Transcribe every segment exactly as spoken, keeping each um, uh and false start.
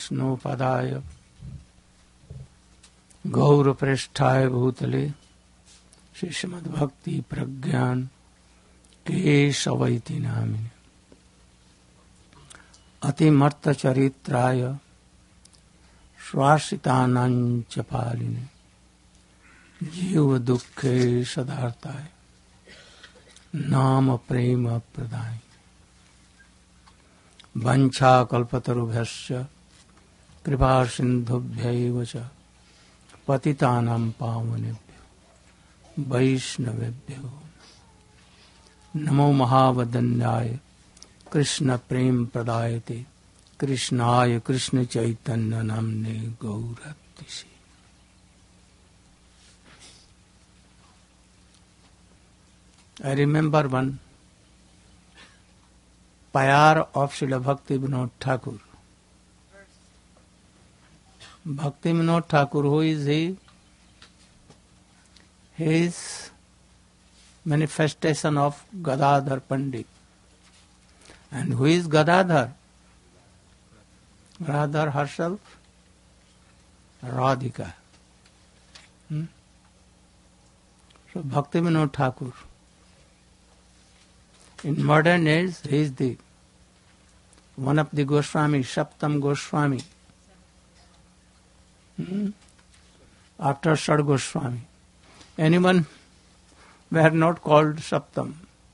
Vishnupādaya Gaurapreshthaya Bhutale Shri Srimad Bhakti Pragyan Kesavaiti Namine Atimartha Charitraya Swasitanancha Paline Jiva Dukkhe Sadartaya Nama Prema Pradaya Vancha Kalpatarubhyasya Kripa Sindhubhyaiva Cha Patitanam Pavanebhyo Vaishnavebhyo Namo Mahavadanyaya Krishna Prem Pradayate Krishnaya Krishna Chaitanya Namne Gauratisi. I remember one payar of Srila Bhakti Vinod Thakur. Bhakti Vinod Thakur, who is he? He is manifestation of Gadadhar Pandit. And who is Gadadhar? Radha herself? Radhika. Hmm? So Bhakti Vinod Thakur. In modern age, he is the one of the Goswami, Saptam Goswami. Hmm? After Sad Goswami. Anyone were not called Saptam.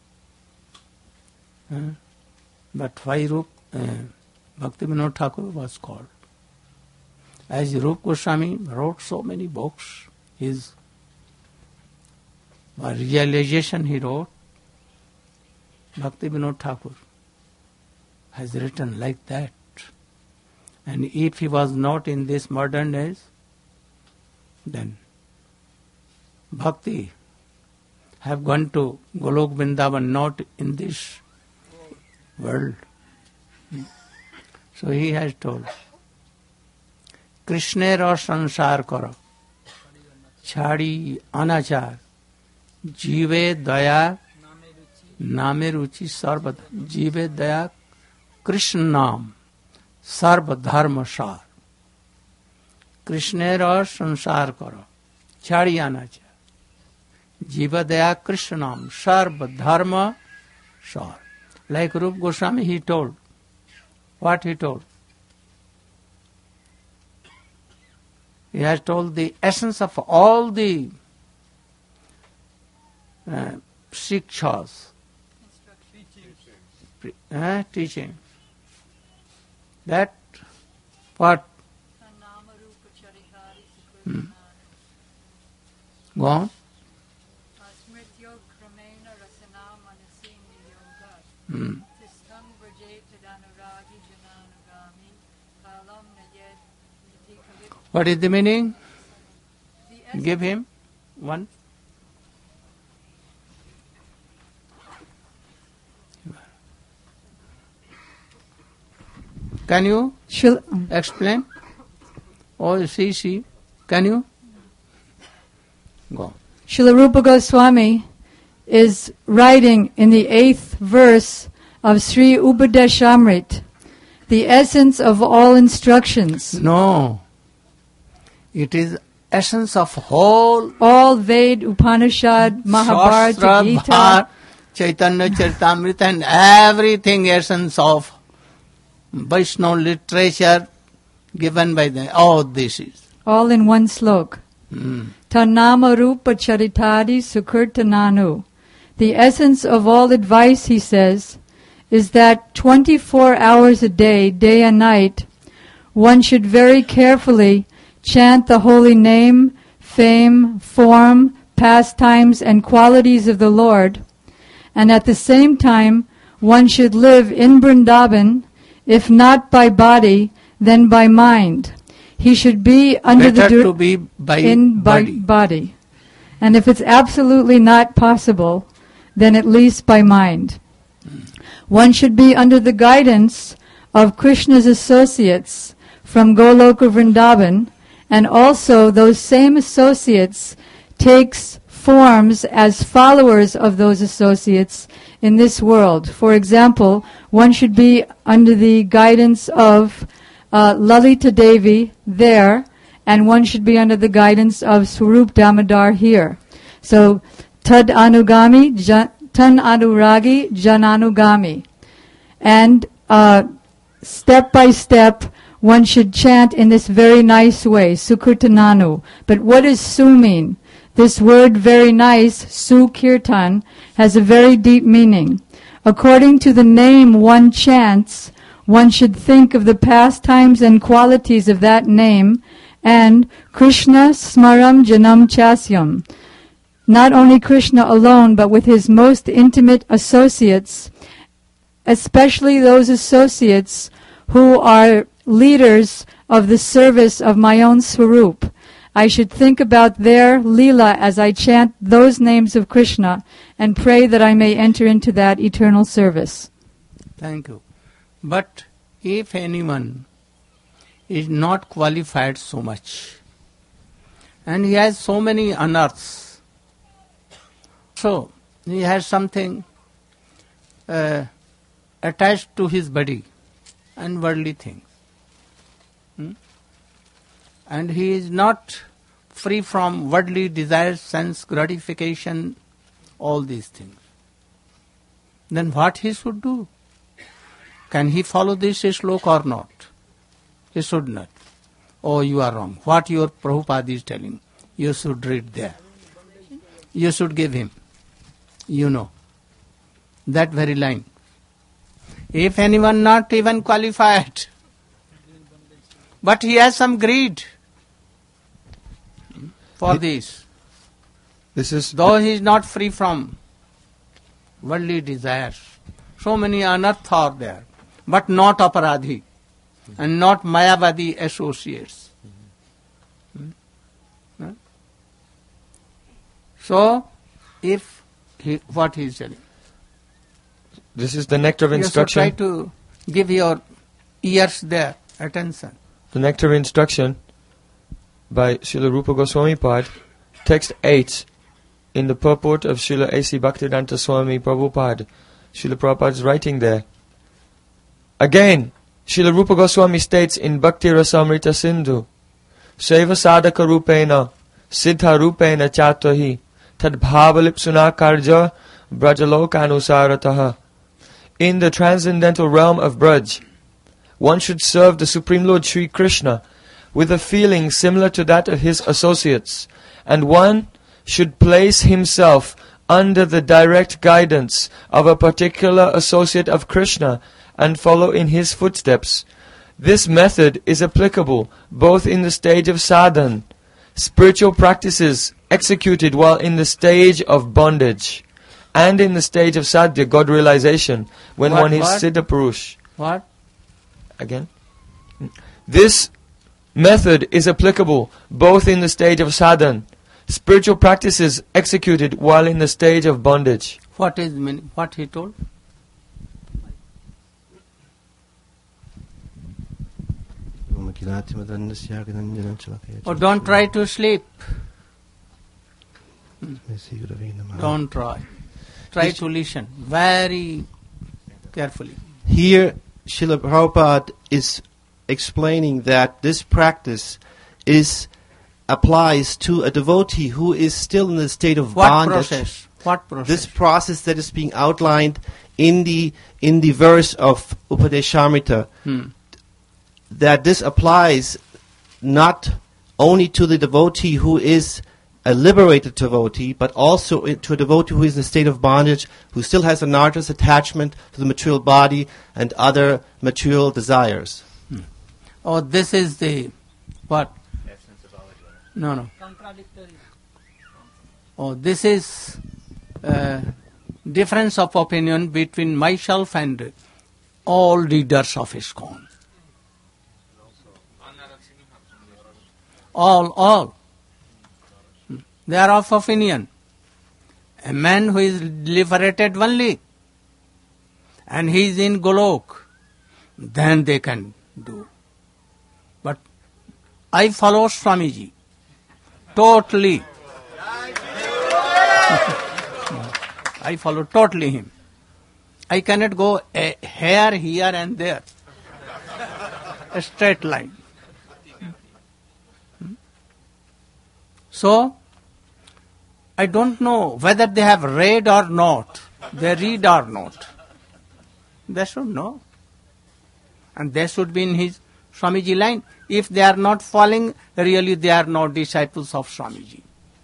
Hmm? But why Rup, uh, Bhakti Vinod Thakur was called? As Rup Goswami wrote so many books, his realization he wrote, Bhakti Vinod Thakur has written like that. And if he was not in this modern age, then Bhakti have gone to Golok Vrindavan, not in this world. So he has told, Krishnera sansar karo, chhadi anachar, jive daya, name ruchi sarva, jive daya, Krishna nam, sarva dharma sar. Krishnera sansar karo, chhadi anachar, jiva daya Krishna nam, sarva dharma sar. Like Rup Goswami, he told. What he told? He has told the essence of all the uh, shikshas, uh, teaching. That what? Hmm. Go on. Hmm. What is the meaning? Give him one. Can you Shall, explain? Oh, see, see. Can you? Go. Srila Rupa Goswami is writing in the eighth verse of Sri Upadeshamrit, the essence of all instructions. No. It is essence of whole all Ved, Upanishad, Mahabharata, Shastra, Gita, Bhar, Chaitanya Charitamrita, and everything essence of Vaishnava literature given by them. All this is. all in one slok. Mm. Tanama Rupa Charitadi Sukirtananu. The essence of all advice, he says, is that twenty-four hours a day, day and night, one should very carefully chant the holy name, fame, form, pastimes, and qualities of the Lord, and at the same time one should live in Vrindavan, if not by body, then by mind. He should be under Better the du- to be by in by body. body. And if it's absolutely not possible, then at least by mind. One should be under the guidance of Krishna's associates from Goloka Vrindavan, and also those same associates takes forms as followers of those associates in this world. For example, one should be under the guidance of uh, Lalita Devi there, and one should be under the guidance of Swarup Damodar here. So, Tad Anugami, jan, Tan Anuragi, Jan Anugami. And uh, step by step, one should chant in this very nice way, Sukirtananu. But what does Su mean? This word very nice, Sukirtan, has a very deep meaning. According to the name one chants, one should think of the pastimes and qualities of that name, and Krishna Smaram Janam Chasyam. Not only Krishna alone, but with his most intimate associates, especially those associates who are leaders of the service of my own Swarup. I should think about their Leela as I chant those names of Krishna and pray that I may enter into that eternal service. Thank you. But if anyone is not qualified so much, and he has so many unearths, so he has something uh, attached to his body and worldly things, hmm? and he is not free from worldly desires, sense gratification, all these things, then what he should do? Can he follow this shloka or not? He should not. Oh, you are wrong. What your Prabhupada is telling, you should read there. You should give him. You know. That very line. If anyone not even qualified, but he has some greed for this. This is Though he is not free from worldly desires. So many unearths are there, but not aparadhi and not mayavadi associates. Hmm? Huh? So, if he, what he is telling, this is the nectar of instruction. You should try to give your ears there attention. The nectar of instruction by Srila Rupa Goswami Pad, text eight, in the purport of Srila A C Bhaktivedanta Swami Prabhupada. Srila Prabhupada is writing there. Again, Srila Rupa Goswami states in Bhakti Rasamrita Sindhu, Seva sadhaka rupena, siddha rupena chatahi, tad bhavalipsuna karja, brajalokanusarataha. In the transcendental realm of Braj, one should serve the Supreme Lord Sri Krishna with a feeling similar to that of his associates, and one should place himself under the direct guidance of a particular associate of Krishna and follow in his footsteps. This method is applicable both in the stage of sadhan, spiritual practices executed while in the stage of bondage, and in the stage of sadhya, God realization, when What, one is what? siddha purush. What? Again? This method is applicable both in the stage of sadhan, spiritual practices executed while in the stage of bondage. What is mean, what he told? Oh, don't try to sleep. Don't try. Try to listen very carefully. Here, Srila Prabhupada is explaining that this practice is applies to a devotee who is still in the state of What bondage. process? What process? This process that is being outlined in the in the verse of Upadeshamrita, Hmm. that this applies not only to the devotee who is a liberated devotee, but also i- to a devotee who is in a state of bondage, who still has a nardas attachment to the material body and other material desires. Oh, this is the what? No, no. Oh, this is uh, difference of opinion between myself and all leaders of ISKCON. All, all. They are of opinion. A man who is liberated only and he is in Golok, then they can do. But I follow Swamiji totally. I follow totally him. I cannot go a hair here and there. a straight line. So, I don't know whether they have read or not. They read or not. They should know. And they should be in his Swamiji line. If they are not following, really they are not disciples of Swamiji.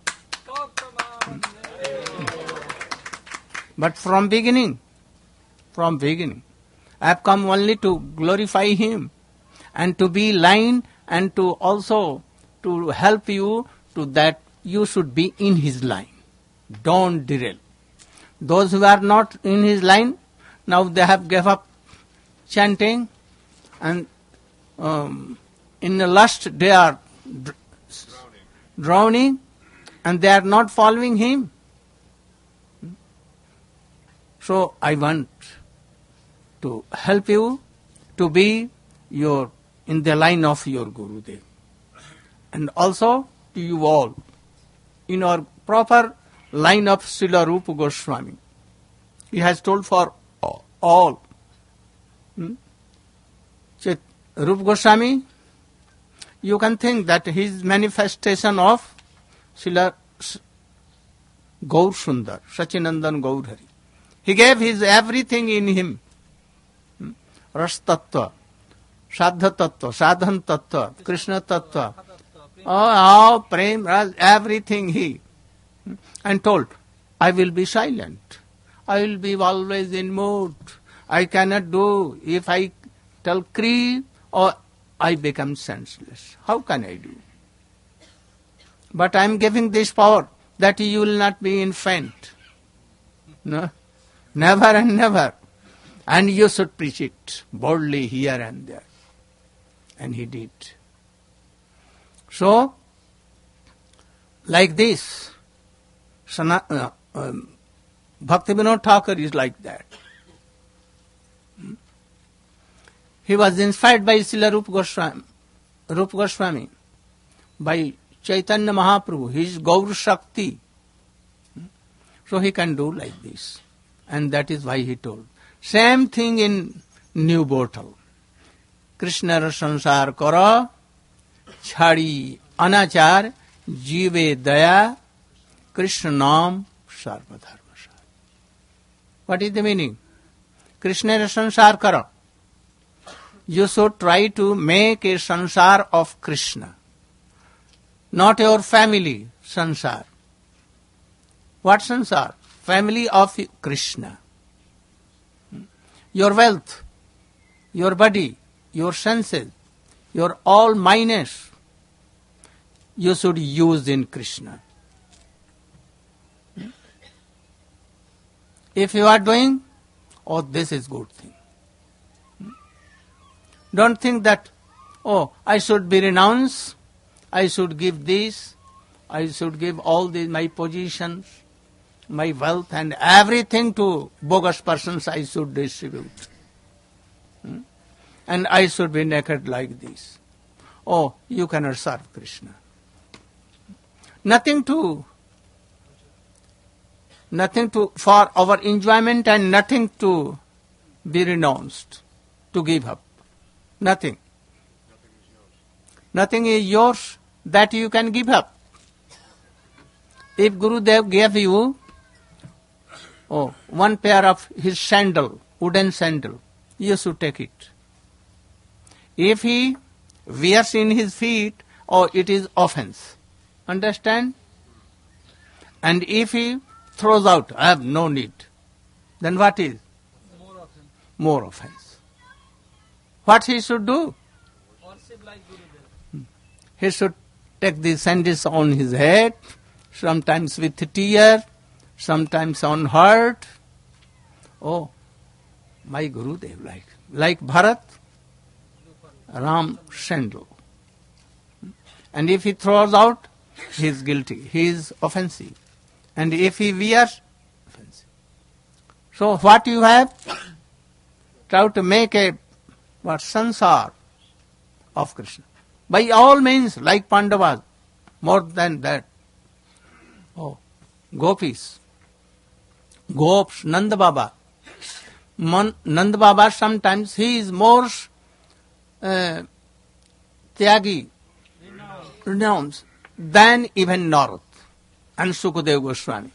But from beginning, from beginning, I have come only to glorify him and to be line and to also to help you to that you should be in his line. Don't derail. Those who are not in his line, now they have gave up chanting and um, in the lust they are dr- drowning and they are not following him. So I want to help you to be your in the line of your Gurudev. And also to you all, in our proper line of Srila Rupa Goswami. He has told for all. Hmm? Rupa Goswami, you can think that his manifestation of Srila Gaur Sundar, Sachinandan Gaur Hari. He gave his everything in him. Hmm? Ras Tattva, Sadha Tattva, Sadhan Tattva, Krishna Tattva. Oh, oh, Prem, Ras, everything he. Hmm? And told, I will be silent. I will be always in mood. I cannot do. If I tell Kri, or I become senseless. How can I do? But I am giving this power that you will not be in faint. No? Never and never. And you should preach it boldly here and there. And he did. So, like this, Sana, uh, um, Bhaktivinoda Thakur is like that. He was inspired by Srila Rupa Goswami, Rupa Goswami, by Chaitanya Mahaprabhu, his Gaur Shakti. So he can do like this. And that is why he told. Same thing in new bottle. Krishna ra sansar kara, chhadi anachar, jive daya, Krishna nam sarva dharma sar. What is the meaning? Krishna ra sansar kara. You should try to make a sansar of Krishna. Not your family sansar. What sansar? Family of Krishna. Your wealth, your body, your senses, your all minus, you should use in Krishna. If you are doing, oh, this is good thing. Don't think that, oh, I should be renounced, I should give this, I should give all these, my positions, my wealth and everything to bogus persons I should distribute. Hmm? And I should be naked like this. Oh, you cannot serve Krishna. Nothing to, nothing to, for our enjoyment and nothing to be renounced, to give up. Nothing. Nothing is yours that you can give up. If Gurudev gave you oh, one pair of his sandal, wooden sandal, you should take it. If he wears in his feet, oh, it is offense. Understand? And if he throws out, I have no need, then what is? More offense. More offense. What he should do? Worship like Gurudev. He should take the sandals on his head, sometimes with tear, sometimes on heart. Oh, my Gurudev, like, like Bharat, Ram sandal. And if he throws out, he is guilty, he is offensive. And if he wears, offensive. So what you have? Try to make a what sansar of Krishna. By all means, like Pandavas, more than that. Oh, gopis, gops, Nanda Baba. Man, Nanda Baba sometimes he is more uh, Tyagi, renounced, than even Narad and Sukadeva Goswami.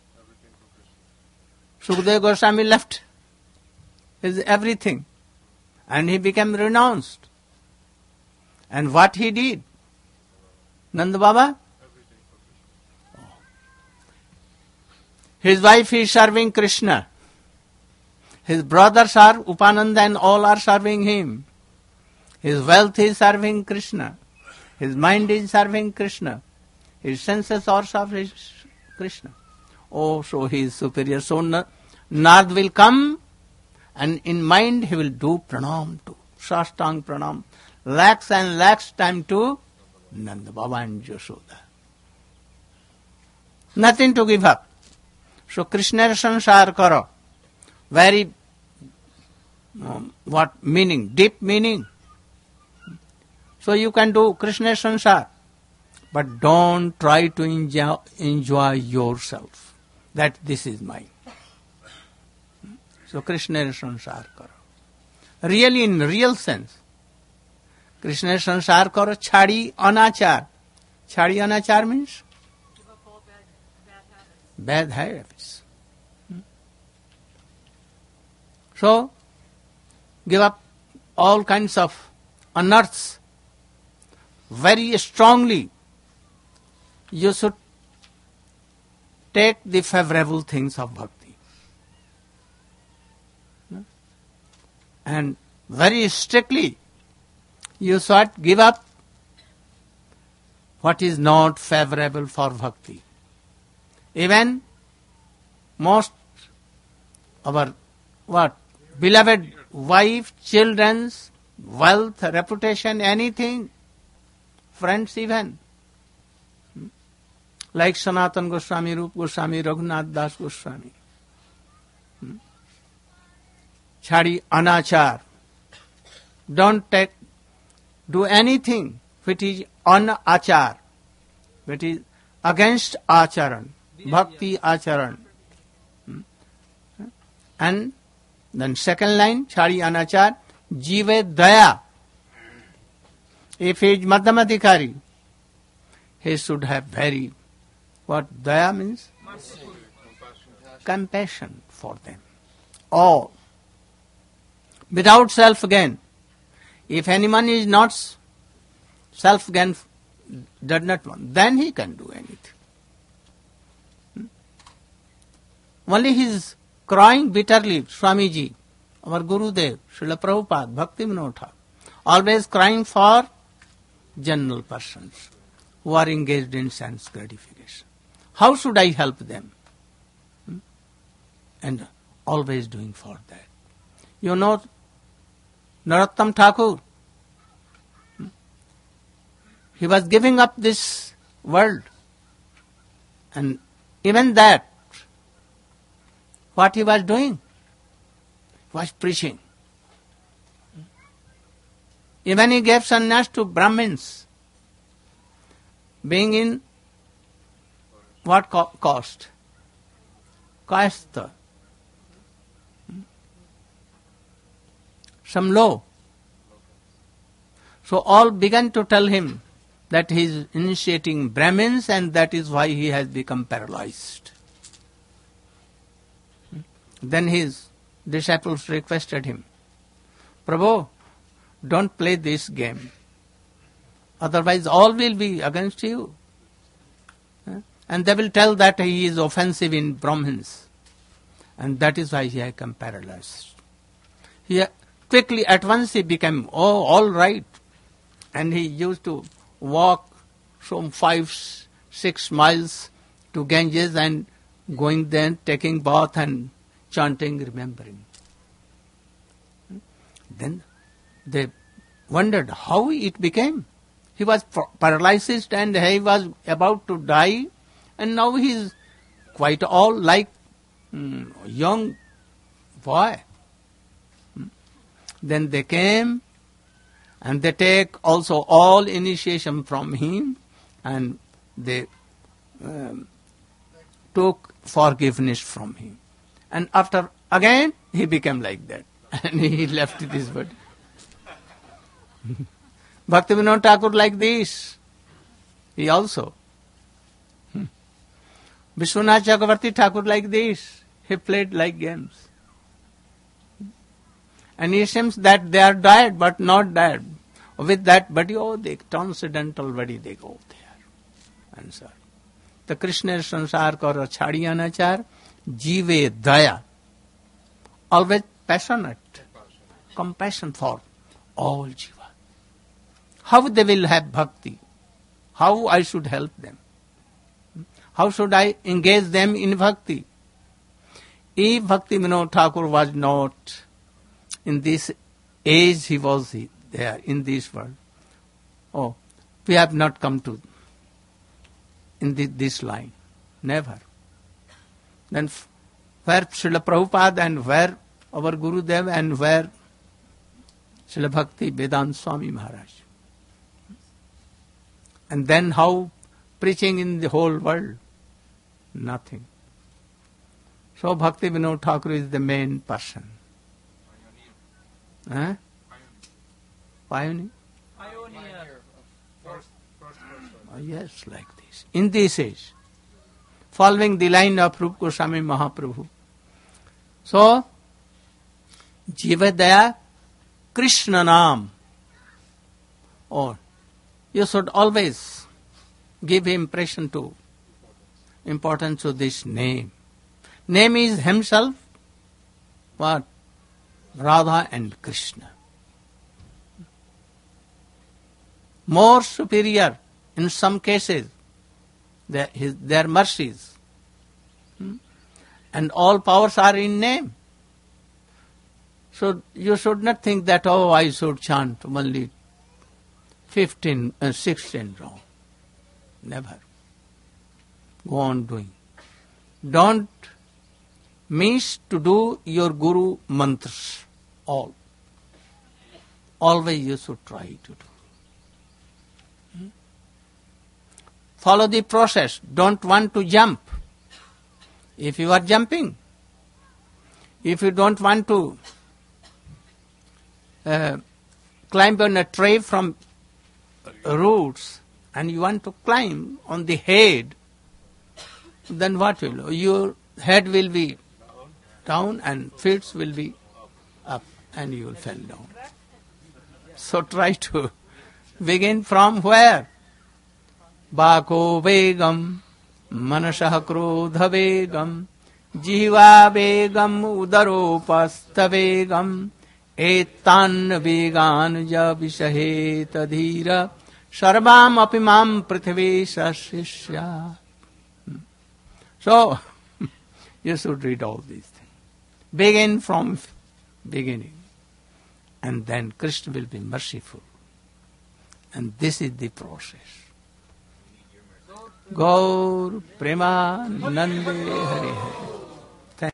Sukadeva Goswami left his everything and he became renounced. And what he did? Nanda Baba? His wife is serving Krishna. His brothers are Upananda and all are serving him. His wealth is serving Krishna. His mind is serving Krishna. His senses are serving Krishna. Oh, so he is superior. So Narad will come and in mind he will do pranam to, Sastang pranam, lakhs and lakhs time to Nanda Baba and Yashoda. Nothing to give up. So Krishna sansar karo. Very, um, what meaning? Deep meaning. So you can do Krishna sansar. But don't try to enjoy, enjoy yourself. That this is mine. So Krishna sansar karo. Really in real sense. Krishna sansar karo chhadi anachar. Chhadi anachar means? Give up all bad, bad habits. Bad habits. So, give up all kinds of unearths. Very strongly, you should take the favorable things of bhakti. And very strictly, you should give up what is not favorable for bhakti. Even most our what beloved wife, children's wealth, reputation, anything, friends even, like Sanatana Goswami, Rupa Goswami, Raghunath Das Goswami. Chhadi anachar. Don't take, do anything which is anachar, which is against acharan, bhakti acharan. And then second line, chhadi anachar, jive daya. If he is madhyamadhikari, he should have very, what daya means? Merciful. Compassion for them. All. Without self-gain. If anyone is not self-gain, does not want, then he can do anything. Hmm? Only he is crying bitterly, Swamiji, our Gurudev, Srila Prabhupada, Bhakti Vinod Thakur, always crying for general persons who are engaged in sense gratification. How should I help them? Hmm? And always doing for that. You know, Narottam Thakur, hmm? he was giving up this world. And even that, what he was doing? He was preaching. Even he gave sannyas to Brahmins, being in what co- cost? Kayastha. Some low. So all began to tell him that he is initiating Brahmins and that is why he has become paralyzed. Then his disciples requested him, Prabhu, don't play this game. Otherwise all will be against you. And they will tell that he is offensive in Brahmins. And that is why he has become paralyzed. He quickly, at once he became, oh, all right. And he used to walk some five, six miles to Ganges and going there, taking bath and chanting, remembering. Then they wondered how it became. He was paralyzed and he was about to die, and now he is quite all like mm, young boy. Then they came and they take also all initiation from him and they um, took forgiveness from him. And after again he became like that and he left this body. Bhaktivinoda Thakur like this. He also. Hmm. Vishwanath Chakravarti Thakur like this. He played like games. And it seems that they are dead, but not dead. With that body, oh, the transcendental body, they go there. Answer. The Krishna sansar kar chhadiyanachar, jive daya. Always passionate. Compassion for all jiva. How they will have bhakti? How I should help them? How should I engage them in bhakti? If Bhaktivinoda Thakur was not in this age, he was there in this world. Oh, we have not come to in the, this line. Never. Then where Srila Prabhupada and where our Gurudev and where Srila Bhakti Vedanta Swami Maharaj. And then how preaching in the whole world? Nothing. So Bhaktivinoda Thakur is the main person. Huh? Pioneer? Pioneer. First, first person. Oh, yes, like this. In this age, following the line of Rupa Goswami Mahaprabhu. So, Jiva Daya, Krishna Nam. Or, you should always give impression to, importance to this name. Name is himself, what? Radha and Krishna. More superior in some cases, their, his, their mercies. Hmm? And all powers are in name. So you should not think that, oh, I should chant only fifteen, uh, sixteen rounds. Never. Go on doing. Don't miss to do your Guru mantras. All. Always you should try to do. Hmm? Follow the process. Don't want to jump. If you are jumping, if you don't want to uh, climb on a tree from roots and you want to climb on the head, then what will your head will be down and feet will be up and you will fall down. So try to begin from where? Bako vegam, manasah krodha vegam, jiva vegam, udaropastha vegam, etan vegan ja vishaheta dhira, sarvam apimam prithvi sasishya. So, you should read all these things. Begin from beginning. And then Krishna will be merciful. And this is the process. Gaur Prema Nande Hare Hare.